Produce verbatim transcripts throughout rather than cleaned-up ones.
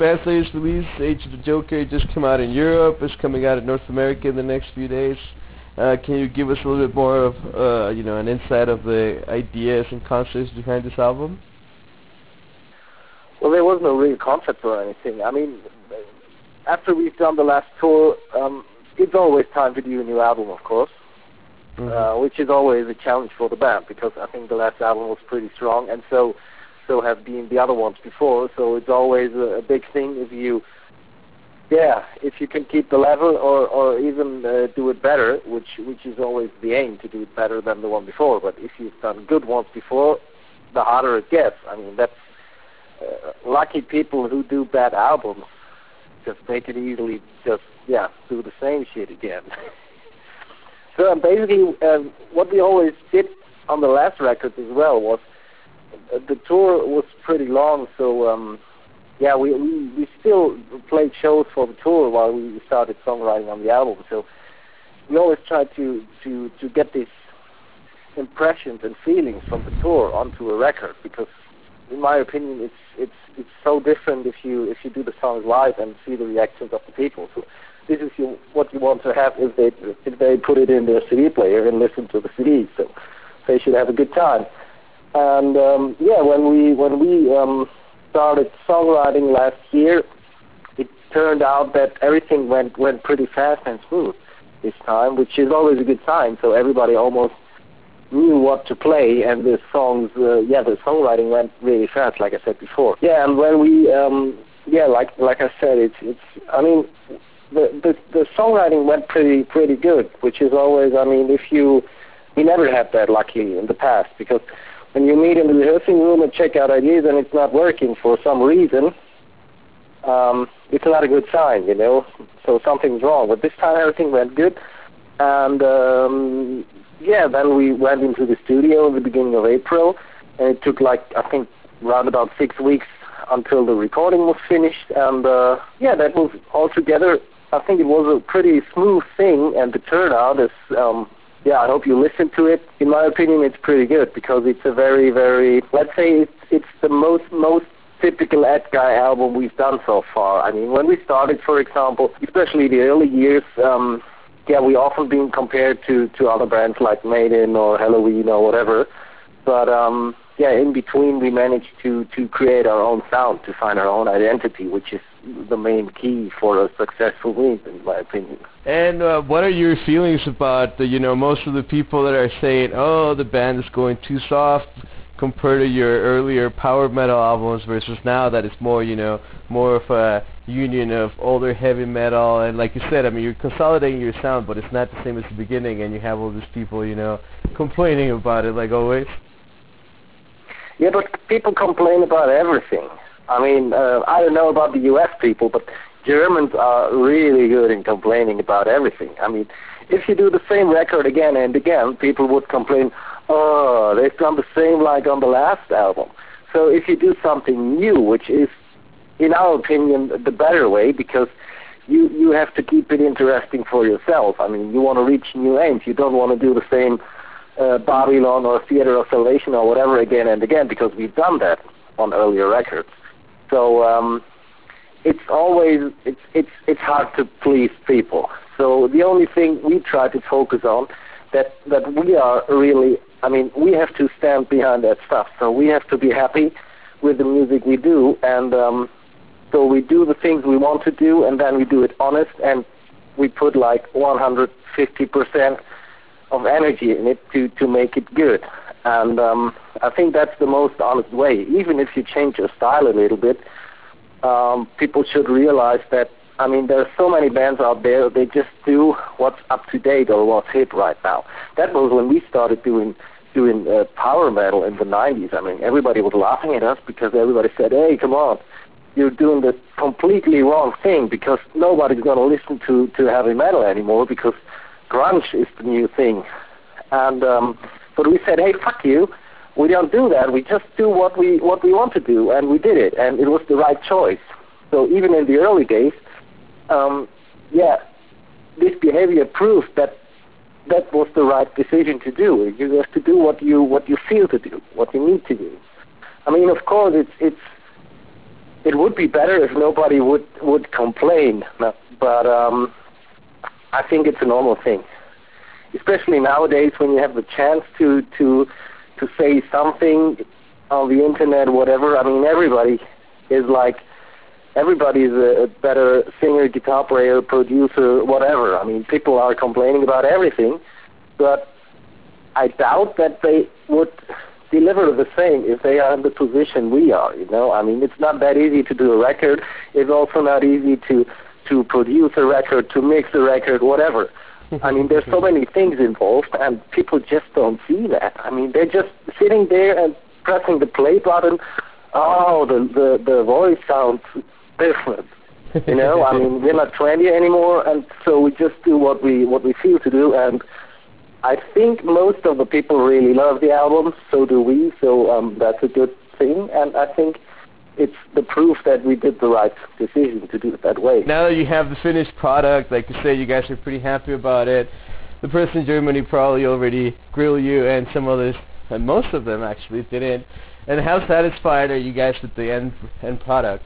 Band's latest release, Age of the Joker, just came out in Europe. It's coming out in North America in the next few days. Uh, can you give us a little bit more of, uh, you know, an insight of the ideas and concepts behind this album? Well, there was no real concept or anything. I mean, after we've done the last tour, um, it's always time to do a new album, of course, mm-hmm. uh, which is always a challenge for the band, because I think the last album was pretty strong, and so so have been the other ones before. So it's always a, a big thing if you, yeah, if you can keep the level or or even uh, do it better, which which is always the aim, to do it better than the one before. But if you've done good ones before, the harder it gets. I mean, that's uh, lucky people who do bad albums. Just they can easily just yeah do the same shit again. So um, basically, um, what we always did on the last record as well was uh, the tour was pretty long. So um, yeah, we, we we still played shows for the tour while we started songwriting on the album. So we always tried to to to get these impressions and feelings from the tour onto a record, because in my opinion, it's it's it's so different if you if you do the songs live and see the reactions of the people. So this is you, what you want to have if they if they put it in their C D player and listen to the C D. So they should have a good time. And um, yeah, when we when we um, started songwriting last year, it turned out that everything went went pretty fast and smooth this time, which is always a good sign. So everybody almost knew what to play, and the songs, uh, yeah, the songwriting went really fast, like I said before. Yeah, and when we, um, yeah, like like I said, it's it's. I mean, the the the songwriting went pretty pretty good, which is always. I mean, if you, we never had that luckily in the past, because when you meet in the rehearsing room and check out ideas and it's not working for some reason, um, it's not a good sign, you know. So something's wrong. But this time everything went good, and. Um, Yeah, then we went into the studio at the beginning of April, and it took like, I think, around about six weeks until the recording was finished, and uh, yeah, that was all together. I think it was a pretty smooth thing, and the turnout is, um, yeah, I hope you listen to it. In my opinion, it's pretty good, because it's a very, very, let's say it's, it's the most, most typical Edguy album we've done so far. I mean, when we started, for example, especially the early years, um, yeah, we often been compared to, to other bands like Maiden or Halloween or whatever. But um, yeah, in between we managed to, to create our own sound, to find our own identity, which is the main key for a successful band, in my opinion. And uh, what are your feelings about the, you know, most of the people that are saying, oh, the band is going too soft compared to your earlier power metal albums versus now that it's more, you know, more of a union of older heavy metal, and like you said, I mean, you're consolidating your sound, but it's not the same as the beginning, and you have all these people, you know, complaining about it like always. Yeah, but people complain about everything. I mean, uh, I don't know about the U S people, but Germans are really good in complaining about everything. I mean, if you do the same record again and again, people would complain, oh, they've done the same like on the last album. So if you do something new, which is, in our opinion, the better way, because you, you have to keep it interesting for yourself. I mean, you want to reach new aims. You don't want to do the same uh, Babylon or Theater of Salvation or whatever again and again, because we've done that on earlier records. So um, it's always, it's, it's, it's hard to please people. So the only thing we try to focus on, that, that we are really, I mean, we have to stand behind that stuff. So we have to be happy with the music we do, and um, so we do the things we want to do, and then we do it honest, and we put like one hundred fifty percent of energy in it to, to make it good. And um, I think that's the most honest way. Even if you change your style a little bit, um, people should realize that, I mean, there are so many bands out there, they just do what's up to date or what's hip right now. That was when we started doing doing uh, power metal in the nineties. I mean, everybody was laughing at us because everybody said, hey, come on, you're doing the completely wrong thing, because nobody's going to listen to, to heavy metal anymore, because grunge is the new thing. And um, but we said, hey, fuck you, we don't do that. We just do what we what we want to do, and we did it, and it was the right choice. So even in the early days, um, yeah, this behavior proved that that was the right decision to do. You have to do what you what you feel to do, what you need to do. I mean, of course, it's it's it would be better if nobody would would complain. But um, I think it's a normal thing, especially nowadays when you have the chance to to to say something on the internet, whatever. I mean, everybody is like, everybody's a, a better singer, guitar player, producer, whatever. I mean, people are complaining about everything, but I doubt that they would deliver the same if they are in the position we are, you know. I mean, it's not that easy to do a record. It's also not easy to, to produce a record, to mix a record, whatever. I mean, there's so many things involved, and people just don't see that. I mean, they're just sitting there and pressing the play button. Oh, the, the, the voice sounds different. You know, I mean, we're not twenty anymore, and so we just do what we what we feel to do. And I think most of the people really love the album. So do we. So um, that's a good thing. And I think it's the proof that we did the right decision to do it that way. Now that you have the finished product, like you say, you guys are pretty happy about it. The person in Germany probably already grilled you, and some others, and most of them actually didn't. And how satisfied are you guys with the end end product?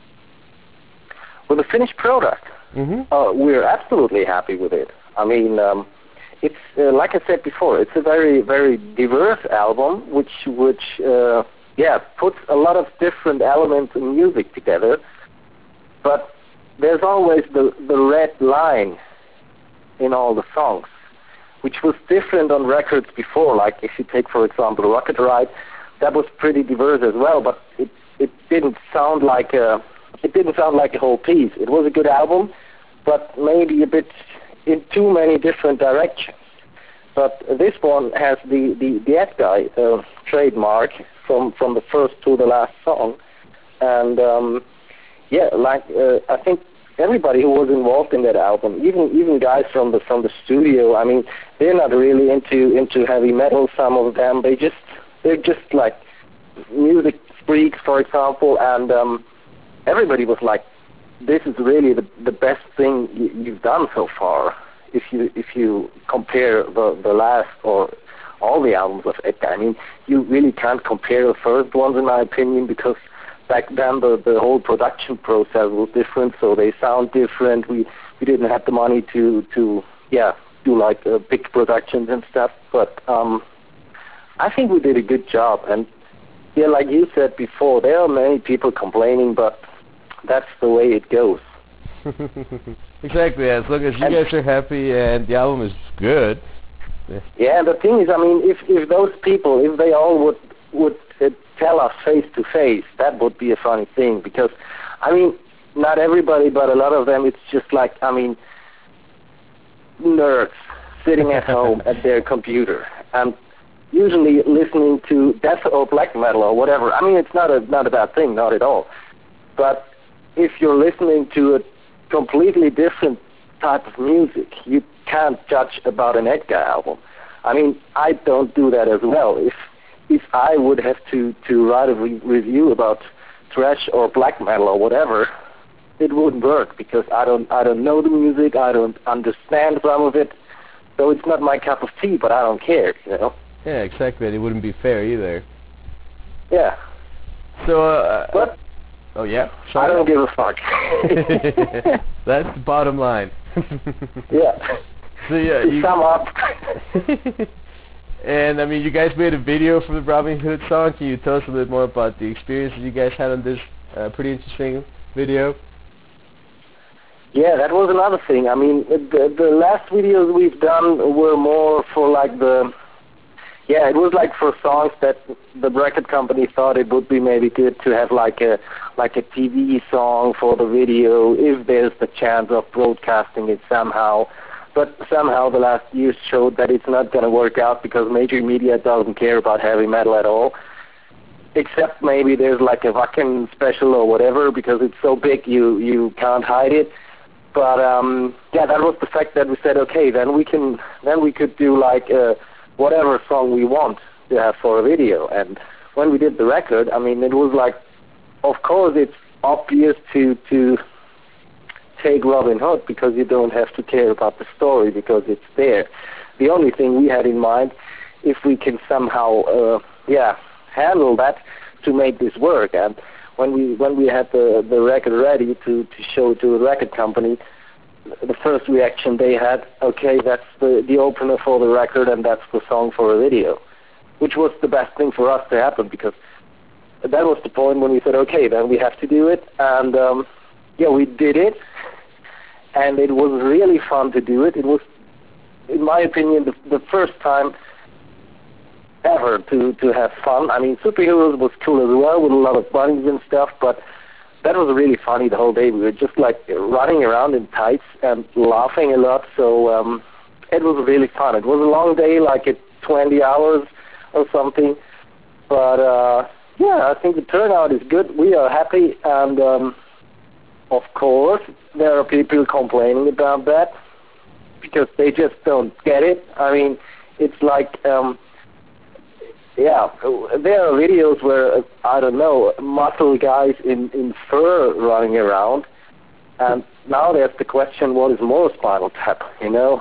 With the finished product, mm-hmm. uh, we're absolutely happy with it. I mean, um, it's uh, like I said before, it's a very, very diverse album, which, which, uh, yeah, puts a lot of different elements in music together. But there's always the the red line in all the songs, which was different on records before. Like if you take, for example, Rocket Ride, that was pretty diverse as well, but it it didn't sound like a it didn't sound like a whole piece. It was a good album, but maybe a bit in too many different directions. But this one has the the the Edguy uh, trademark from from the first to the last song, and um, yeah, like uh, I think everybody who was involved in that album, even even guys from the from the studio, I mean, they're not really into into heavy metal. Some of them, they just they're just like music freaks, for example, and um, everybody was like, "This is really the the best thing y- you've done so far." If you if you compare the the last or all the albums of Edguy, I mean, you really can't compare the first ones, in my opinion, because back then the the whole production process was different, so they sound different. We we didn't have the money to to yeah do like uh, big productions and stuff, but um, I think we did a good job. And yeah, like you said before, there are many people complaining, but that's the way it goes. Exactly. As long as you and guys are happy and the album is good. Yeah. yeah, the thing is, I mean, if if those people, if they all would would uh, tell us face to face, that would be a funny thing. Because, I mean, not everybody, but a lot of them, it's just like, I mean, nerds sitting at home at their computer and usually listening to death or black metal or whatever. I mean, it's not a not a bad thing, not at all. But if you're listening to a completely different type of music, you can't judge about an Edguy album. I mean, I don't do that as well. If if I would have to, to write a re- review about thrash or black metal or whatever, it wouldn't work because I don't I don't know the music, I don't understand some of it, so it's not my cup of tea. But I don't care, you know. Yeah, exactly. It wouldn't be fair either. Yeah. So. Uh, but oh yeah. Sorry. I don't give a fuck. That's the bottom line. Yeah. So yeah, to you sum up. And I mean, you guys made a video for the Robin Hood song. Can you tell us a little bit more about the experiences you guys had on this uh, pretty interesting video? Yeah, that was another thing. I mean, the, the last videos we've done were more for like the, yeah, it was like for songs that the record company thought it would be maybe good to have like a like a T V song for the video if there's the chance of broadcasting it somehow. But somehow the last years showed that it's not going to work out because major media doesn't care about heavy metal at all. Except maybe there's like a Wacken special or whatever because it's so big you, you can't hide it. But um, yeah, that was the fact that we said, okay, then we can then we could do like uh, whatever song we want to have for a video. And when we did the record, I mean, it was like, of course, it's obvious to to. take Robin Hood because you don't have to care about the story because it's there. The only thing we had in mind, if we can somehow, uh, yeah, handle that to make this work. And when we when we had the the record ready to to show to a record company, the first reaction they had, okay, that's the the opener for the record and that's the song for a video, which was the best thing for us to happen, because that was the point when we said, okay, then we have to do it. And um, yeah, we did it, and it was really fun to do it. It was, in my opinion, the, the first time ever to, to have fun. I mean, Superheroes was cool as well, with a lot of bunnies and stuff, but that was really funny the whole day. We were just like running around in tights and laughing a lot, so um, it was really fun. It was a long day, like at twenty hours or something, but uh, yeah, I think the turnout is good. We are happy, and um, of course, there are people complaining about that because they just don't get it. I mean, it's like, um, yeah, there are videos where, uh, I don't know, muscle guys in, in fur running around, and now there's the question, what is more Spinal Tap, you know?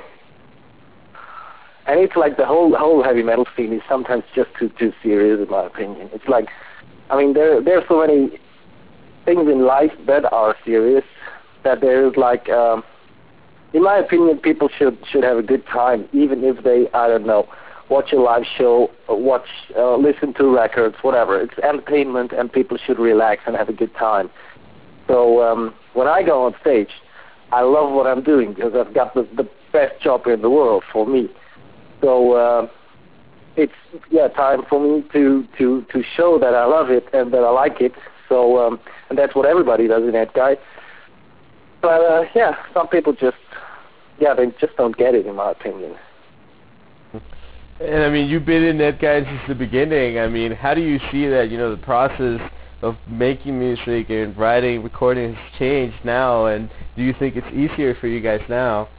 And it's like the whole whole heavy metal scene is sometimes just too too serious, in my opinion. It's like, I mean, there there are so many things in life that are serious that there is like, um, in my opinion, people should should have a good time, even if they, I don't know, watch a live show, watch, uh, listen to records, whatever. It's entertainment, and people should relax and have a good time. So um, when I go on stage, I love what I'm doing because I've got the, the best job in the world for me. So uh, it's yeah time for me to, to, to show that I love it and that I like it. So um, and that's what everybody does in that guy. But uh, yeah, some people just yeah they just don't get it, in my opinion. And I mean, you've been in that guy since the beginning. I mean, how do you see that? You know, the process of making music and writing, recording has changed now, and do you think it's easier for you guys now?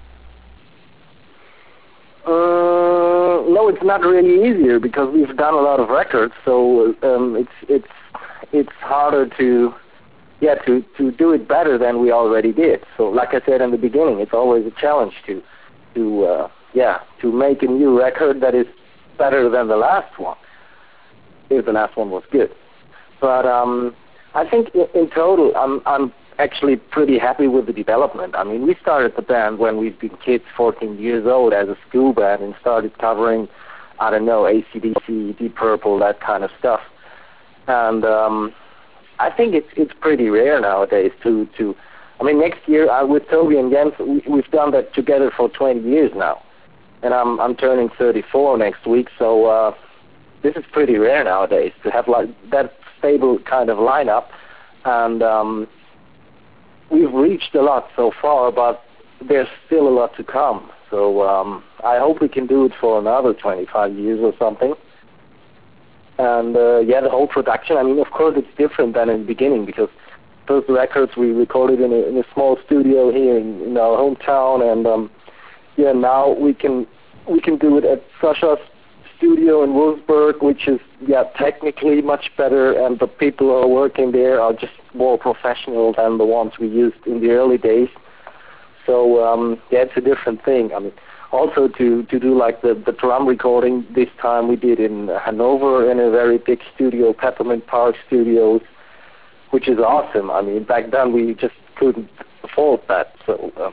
Uh, no, it's not really easier because we've done a lot of records, so um, it's it's it's harder to yeah to, to do it better than we already did. So, like I said in the beginning, it's always a challenge to to uh, yeah to make a new record that is better than the last one, if the last one was good. But um, I think in, in total, I'm I'm actually pretty happy with the development. I mean, we started the band when we've been kids, fourteen years old, as a school band, and started covering, I don't know, A C D C, Deep Purple, that kind of stuff. And um, I think it's it's pretty rare nowadays to, to I mean, next year uh, with Toby and Jens, we, we've done that together for twenty years now. And I'm I'm turning thirty-four next week, so uh, this is pretty rare nowadays to have like that stable kind of lineup. And um, we've reached a lot so far, but there's still a lot to come. So um, I hope we can do it for another twenty-five years or something. And uh, yeah, the whole production, I mean, of course it's different than in the beginning, because those records we recorded in a, in a small studio here in, in our hometown, and um, yeah, now we can we can do it at Sasha's studio in Wolfsburg, which is yeah technically much better, and the people who are working there are just more professional than the ones we used in the early days. So um, yeah, it's a different thing. I mean, also to to do like the the drum recording this time we did in Hanover in a very big studio, Peppermint Park Studios, which is awesome. I mean, back then we just couldn't afford that. So. Um,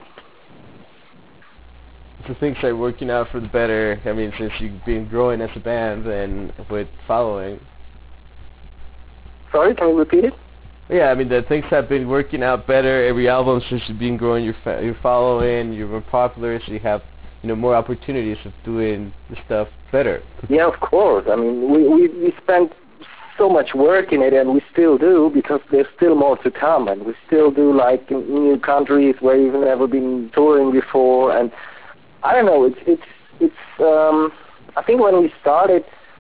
So things are working out for the better. I mean, since you've been growing as a band and with following. Sorry, can you repeat it? Yeah, I mean, the things have been working out better. Every album since you've been growing your fa- your following, you've been popular, so you have you know more opportunities of doing the stuff better. Yeah, of course. I mean, we we, we spent so much work in it, and we still do, because there's still more to come, and we still do like in new countries where we've never been touring before, and I don't know. It's it's it's. Um, I think when we started,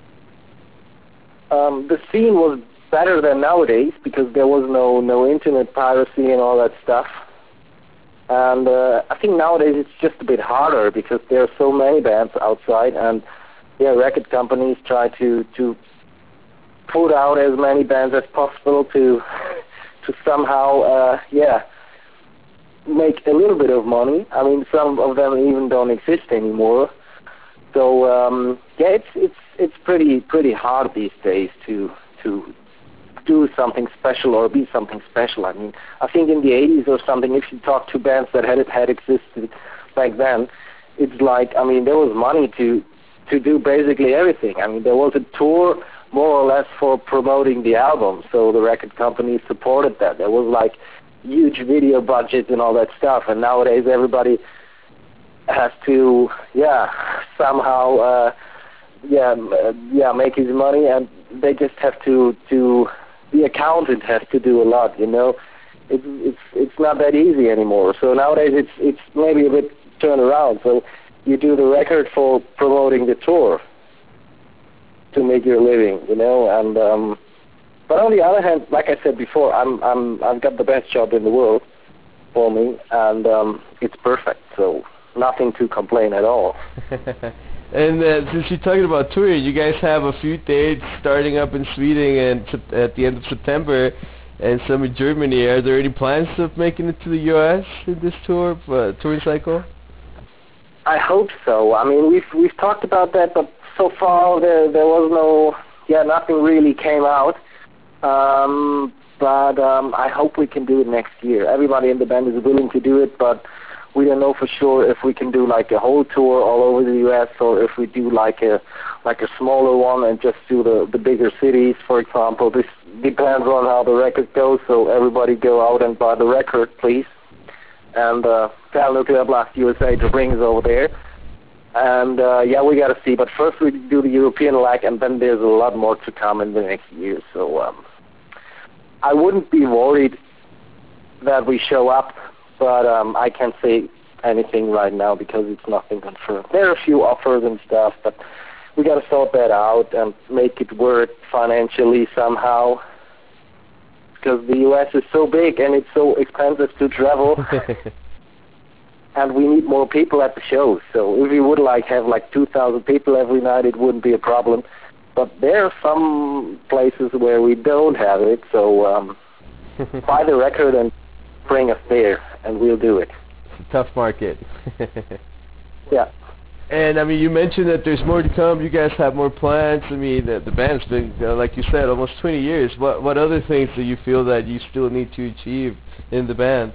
um, the scene was better than nowadays because there was no no internet piracy and all that stuff. And uh, I think nowadays it's just a bit harder because there are so many bands outside, and yeah, record companies try to to put out as many bands as possible to to somehow uh, yeah. make a little bit of money. I mean, some of them even don't exist anymore. So um, yeah, it's it's it's pretty pretty hard these days to to do something special or be something special. I mean, I think in the eighties or something, if you talk to bands that had had existed back then, it's like, I mean, there was money to to do basically everything. I mean, there was a tour more or less for promoting the album, so the record companies supported that. There was like huge video budgets and all that stuff, and nowadays everybody has to, yeah, somehow, uh, yeah, uh, yeah, make his money, and they just have to, to, the accountant has to do a lot, you know. It's it's it's not that easy anymore. So nowadays it's it's maybe a bit turned around. So you do the record for promoting the tour to make your living, you know, and um, but on the other hand, like I said before, I'm I'm I've got the best job in the world for me, and um, it's perfect. So nothing to complain at all. And uh, since you're talking about touring, you guys have a few dates starting up in Sweden and sep- at the end of September, and some in Germany. Are there any plans of making it to the U S in this tour, uh, touring cycle? I hope so. I mean, we've we've talked about that, but so far there there was no, yeah, nothing really came out. Um, but um, I hope we can do it next year. Everybody in the band is willing to do it, but we don't know for sure if we can do like a whole tour all over the U S or if we do like a like a smaller one and just do the the bigger cities, for example. This depends on how the record goes. So everybody go out and buy the record, please, and uh, tell Nuclear Blast U S A to bring us over there. And uh, yeah, we got to see. But first we do the European leg, and then there's a lot more to come in the next year. So um, I wouldn't be worried that we show up. But um, I can't say anything right now because it's nothing confirmed. There are a few offers and stuff, but we got to sort that out and make it work financially somehow. Because the U S is so big and it's so expensive to travel, and we need more people at the shows. So if we would like have like two thousand people every night, it wouldn't be a problem. But there are some places where we don't have it. So um, buy the record and bring us there, and we'll do it. It's a tough market. Yeah. And I mean, you mentioned that there's more to come. You guys have more plans. I mean, the, the band's been, uh, like you said, almost twenty years. What what other things do you feel that you still need to achieve in the band?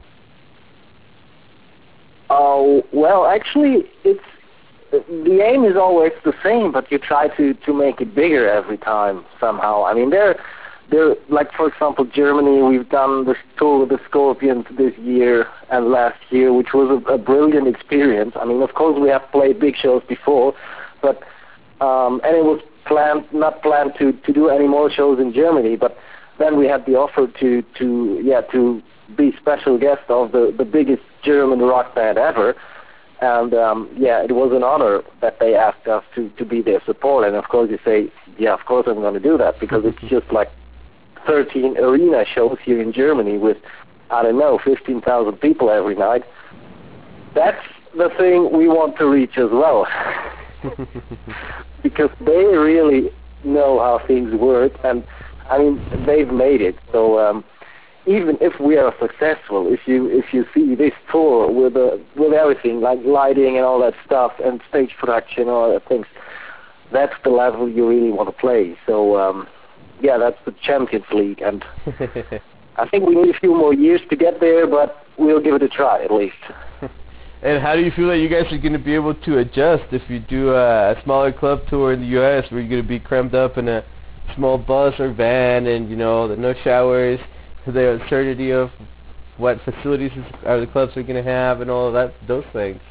Oh, well, actually, it's the aim is always the same, but you try to to make it bigger every time somehow. I mean, there. There, like for example, Germany, we've done this tour with the Scorpions this year and last year, which was a, a brilliant experience. I mean, of course, we have played big shows before, but um, and it was planned, not planned to, to do any more shows in Germany. But then we had the offer to to yeah to be special guest of the the biggest German rock band ever, and um, yeah, it was an honor that they asked us to to be their support. And of course, you say, yeah, of course I'm going to do that because it's just like thirteen arena shows here in Germany with, I don't know, fifteen thousand people every night. That's the thing we want to reach as well. Because they really know how things work, and I mean, they've made it. So um, even if we are successful, if you if you see this tour with uh, with everything, like lighting and all that stuff, and stage production and all that things, that's the level you really want to play. So um, yeah, that's the Champions League, and I think we need a few more years to get there, but we'll give it a try at least. And how do you feel that you guys are going to be able to adjust if you do a, a smaller club tour in the U S where you're going to be crammed up in a small bus or van, and you know, the no showers, the uncertainty of what facilities is, are the clubs are going to have, and all of that, those things?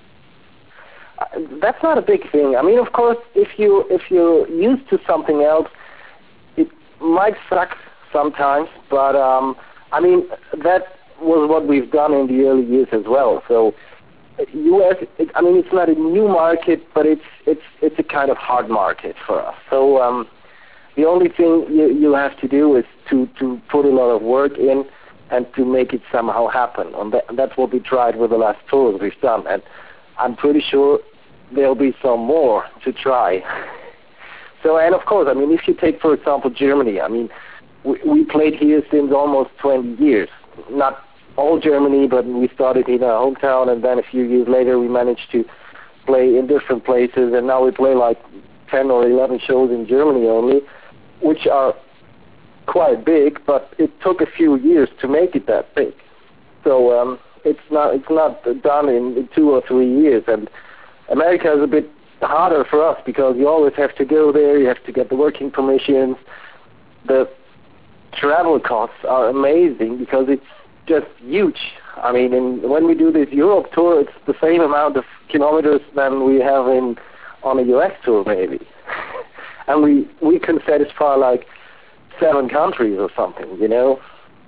Uh, that's not a big thing. I mean, of course, if you if you're used to something else, it might suck sometimes, but um, I mean, that was what we've done in the early years as well. So U S, it, I mean, it's not a new market, but it's it's it's a kind of hard market for us. So um, the only thing you, you have to do is to, to put a lot of work in and to make it somehow happen. And, that, and that's what we tried with the last tours we've done. And I'm pretty sure there'll be some more to try. So, and of course, I mean, if you take, for example, Germany, I mean, we, we played here since almost twenty years. Not all Germany, but we started in our hometown, and then a few years later we managed to play in different places, and now we play like ten or eleven shows in Germany only, which are quite big, but it took a few years to make it that big. So um, it's not it's not done in, in two or three years. And America is a bit harder for us because you always have to go there. You have to get the working permissions. The travel costs are amazing because it's just huge. I mean, in, when we do this Europe tour, it's the same amount of kilometers than we have in on a U S tour, maybe. And we we can satisfy like seven countries or something, you know.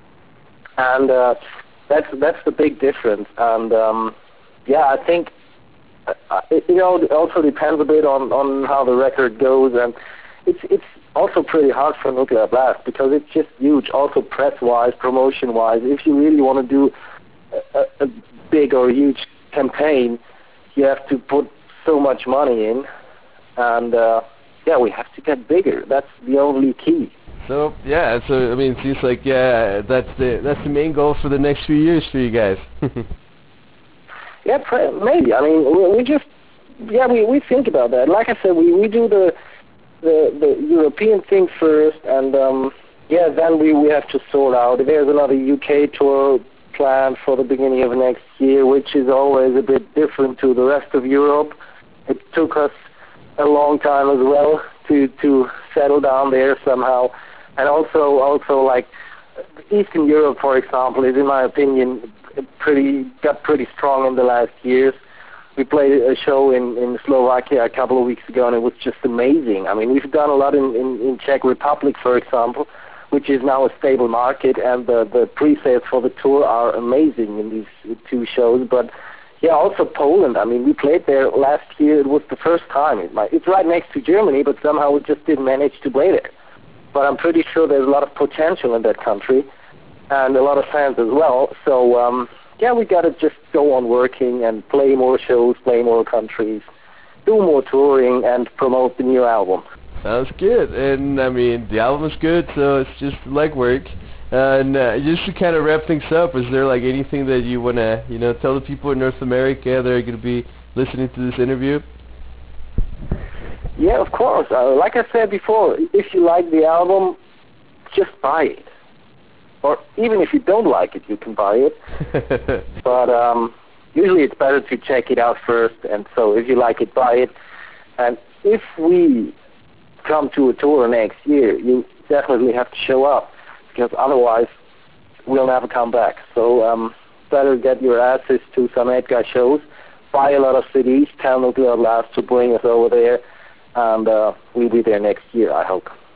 And uh, that's that's the big difference. And um, yeah, I think uh, it, you know it also depends a bit on, on how the record goes, and it's it's also pretty hard for Nuclear Blast because it's just huge. Also press-wise, promotion-wise, if you really want to do a, a big or huge campaign, you have to put so much money in, and uh, yeah, we have to get bigger. That's the only key. So yeah, so I mean, it seems like yeah, that's the that's the main goal for the next few years for you guys. Yeah, pre- maybe. I mean, we, we just yeah, we, we think about that. Like I said, we, we do the the the European thing first, and um, yeah, then we, we have to sort out. There's another U K tour planned for the beginning of next year, which is always a bit different to the rest of Europe. It took us a long time as well to to settle down there somehow. And also, also like Eastern Europe, for example, is in my opinion pretty got pretty strong in the last years. We played a show in, in Slovakia a couple of weeks ago, and it was just amazing. I mean, we've done a lot in, in, in Czech Republic, for example, which is now a stable market, and the, the pre-sales for the tour are amazing in these two shows. But yeah, also Poland. I mean, we played there last year. It was the first time. It might, it's right next to Germany, but somehow we just didn't manage to play there. But I'm pretty sure there's a lot of potential in that country and a lot of fans as well. So, um, yeah, we got to just go on working and play more shows, play more countries, do more touring, and promote the new album. Sounds good. And, I mean, the album is good, so it's just legwork. Uh, and uh, just to kind of wrap things up, is there, like, anything that you want to, you know, tell the people in North America that are going to be listening to this interview? Yeah, of course. Uh, like I said before, if you like the album, just buy it. Or even if you don't like it, you can buy it. But um, usually it's better to check it out first. And so if you like it, buy it. And if we come to a tour next year, you definitely have to show up, because otherwise we'll never come back. So um, better get your asses to some Edgar shows, buy a lot of C Ds, tell Nuclear Blast to bring us over there, and uh, we'll be there next year, I hope.